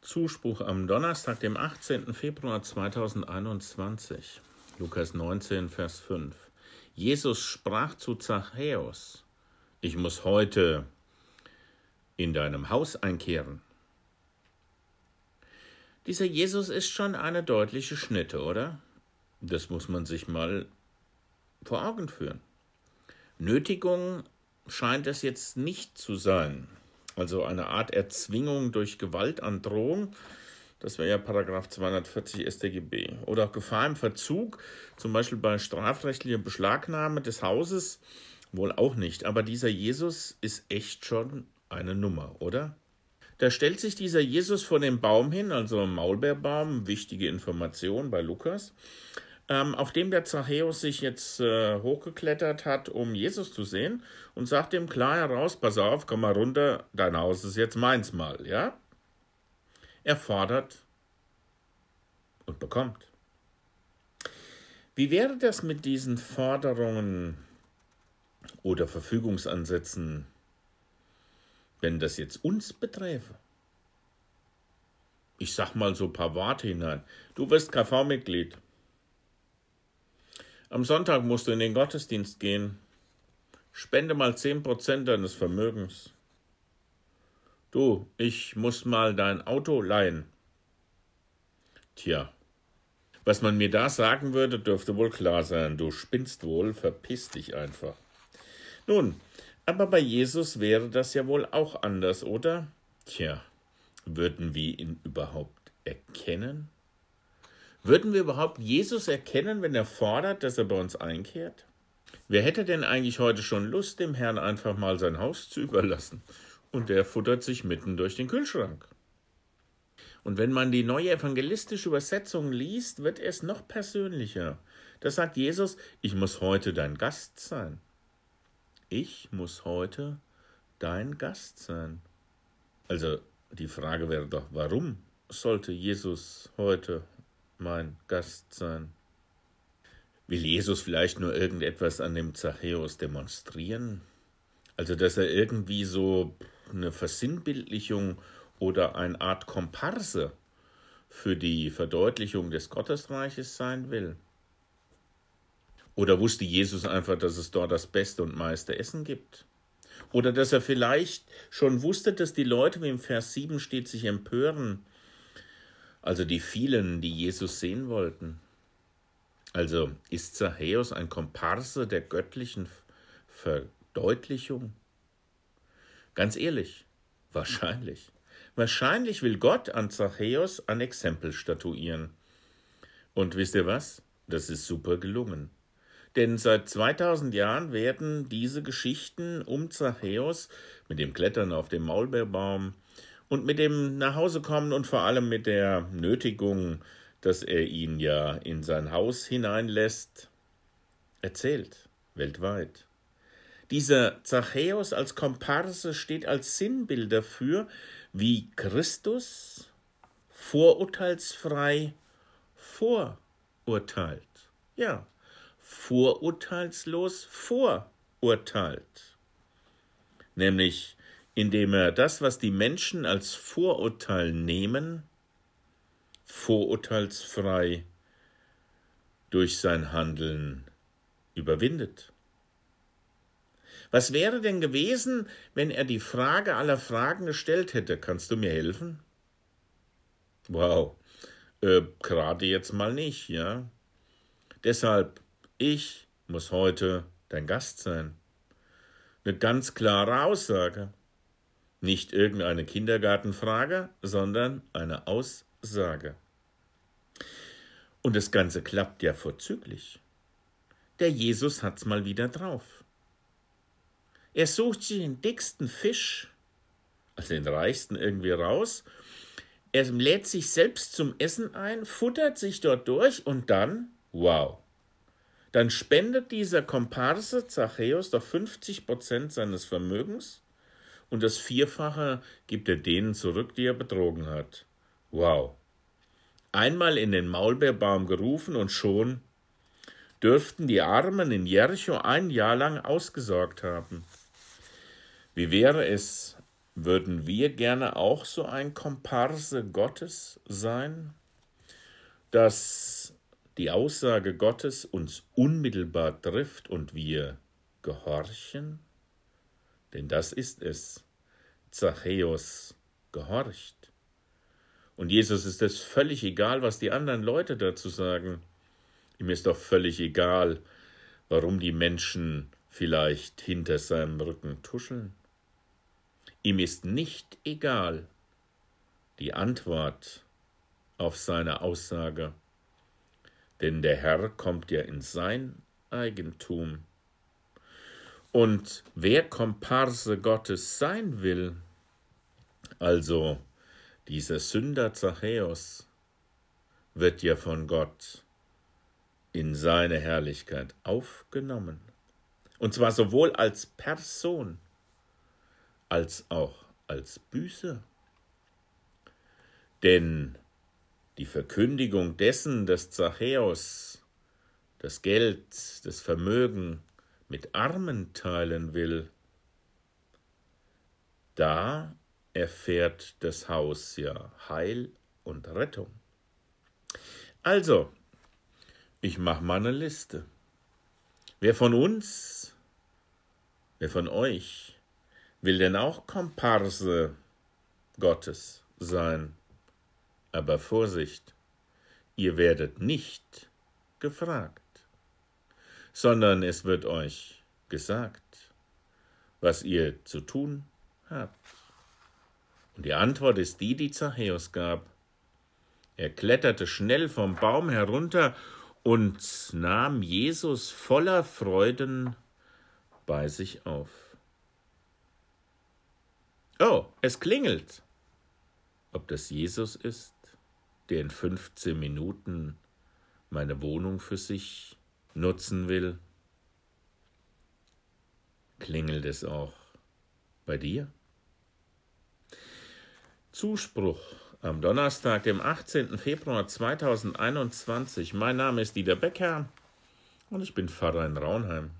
Zuspruch am Donnerstag, dem 18. Februar 2021. Lukas 19, Vers 5. Jesus sprach zu Zachäus: Ich muss heute in deinem Haus einkehren. Dieser Jesus ist schon eine deutliche Schnitte, oder? Das muss man sich mal vor Augen führen. Nötigung scheint es jetzt nicht zu sein. Also eine Art Erzwingung durch Gewaltandrohung, das wäre ja Paragraph 240 StGB. Oder auch Gefahr im Verzug, zum Beispiel bei strafrechtlicher Beschlagnahme des Hauses, wohl auch nicht. Aber dieser Jesus ist echt schon eine Nummer, oder? Da stellt sich dieser Jesus vor dem Baum hin, also Maulbeerbaum, wichtige Information bei Lukas, auf dem der Zachäus sich jetzt hochgeklettert hat, um Jesus zu sehen, und sagt ihm klar heraus: Pass auf, komm mal runter, dein Haus ist jetzt meins mal, ja? Er fordert und bekommt. Wie wäre das mit diesen Forderungen oder Verfügungsansätzen, wenn das jetzt uns beträfe? Ich sag mal so ein paar Worte hinein. Du wirst KV-Mitglied. Am Sonntag musst du in den Gottesdienst gehen. Spende mal 10% deines Vermögens. Du, ich muss mal dein Auto leihen. Tja, was man mir da sagen würde, dürfte wohl klar sein. Du spinnst wohl, verpiss dich einfach. Nun, aber bei Jesus wäre das ja wohl auch anders, oder? Tja, würden wir ihn überhaupt erkennen? Würden wir überhaupt Jesus erkennen, wenn er fordert, dass er bei uns einkehrt? Wer hätte denn eigentlich heute schon Lust, dem Herrn einfach mal sein Haus zu überlassen? Und der futtert sich mitten durch den Kühlschrank. Und wenn man die neue evangelistische Übersetzung liest, wird es noch persönlicher. Da sagt Jesus: Ich muss heute dein Gast sein. Ich muss heute dein Gast sein. Also die Frage wäre doch, warum sollte Jesus heute mein Gast sein? Will Jesus vielleicht nur irgendetwas an dem Zachäus demonstrieren? Also, dass er irgendwie so eine Versinnbildlichung oder eine Art Komparse für die Verdeutlichung des Gottesreiches sein will? Oder wusste Jesus einfach, dass es dort das beste und meiste Essen gibt? Oder dass er vielleicht schon wusste, dass die Leute, wie im Vers 7 steht, sich empören, also die vielen, die Jesus sehen wollten. Also ist Zachäus ein Komparse der göttlichen Verdeutlichung? Ganz ehrlich, wahrscheinlich. Wahrscheinlich will Gott an Zachäus ein Exempel statuieren. Und wisst ihr was? Das ist super gelungen. Denn seit 2000 Jahren werden diese Geschichten um Zachäus mit dem Klettern auf dem Maulbeerbaum und mit dem Nachhausekommen und vor allem mit der Nötigung, dass er ihn ja in sein Haus hineinlässt, erzählt, weltweit. Dieser Zachäus als Komparse steht als Sinnbild dafür, wie Christus vorurteilsfrei vorurteilt. Ja, vorurteilslos vorurteilt. Nämlich indem er das, was die Menschen als Vorurteil nehmen, vorurteilsfrei durch sein Handeln überwindet. Was wäre denn gewesen, wenn er die Frage aller Fragen gestellt hätte? Kannst du mir helfen? Wow, gerade jetzt mal nicht, ja. Deshalb, ich muss heute dein Gast sein. Eine ganz klare Aussage. Nicht irgendeine Kindergartenfrage, sondern eine Aussage. Und das Ganze klappt ja vorzüglich. Der Jesus hat's mal wieder drauf. Er sucht sich den dicksten Fisch, also den reichsten irgendwie raus. Er lädt sich selbst zum Essen ein, futtert sich dort durch und dann, wow, dann spendet dieser Komparse Zachäus doch 50% seines Vermögens und das Vierfache gibt er denen zurück, die er betrogen hat. Wow. Einmal in den Maulbeerbaum gerufen und schon dürften die Armen in Jericho ein Jahr lang ausgesorgt haben. Wie wäre es, Würden wir gerne auch so ein Komparse Gottes sein, dass die Aussage Gottes uns unmittelbar trifft und wir gehorchen? Denn das ist es. Zachäus gehorcht. Und Jesus ist es völlig egal, was die anderen Leute dazu sagen. Ihm ist doch völlig egal, warum die Menschen vielleicht hinter seinem Rücken tuscheln. Ihm ist nicht egal die Antwort auf seine Aussage, denn der Herr kommt ja in sein Eigentum. Und wer Komparse Gottes sein will, also dieser Sünder Zachäus, wird ja von Gott in seine Herrlichkeit aufgenommen. Und zwar sowohl als Person als auch als Büße. Denn die Verkündigung dessen, dass Zachäus das Geld, das Vermögen mit Armen teilen will, da erfährt das Haus ja Heil und Rettung. Also, ich mache mal eine Liste. Wer von uns, wer von euch will denn auch Komparse Gottes sein? Aber Vorsicht, ihr werdet nicht gefragt, sondern es wird euch gesagt, was ihr zu tun habt. Und die Antwort ist die Zachäus gab. Er kletterte schnell vom Baum herunter und nahm Jesus voller Freuden bei sich auf. Oh, es klingelt. Ob das Jesus ist, der in 15 Minuten meine Wohnung für sich nutzen will? Klingelt es auch bei dir? Zuspruch am Donnerstag, dem 18. Februar 2021. Mein Name ist Dieter Becker und ich bin Pfarrer in Raunheim.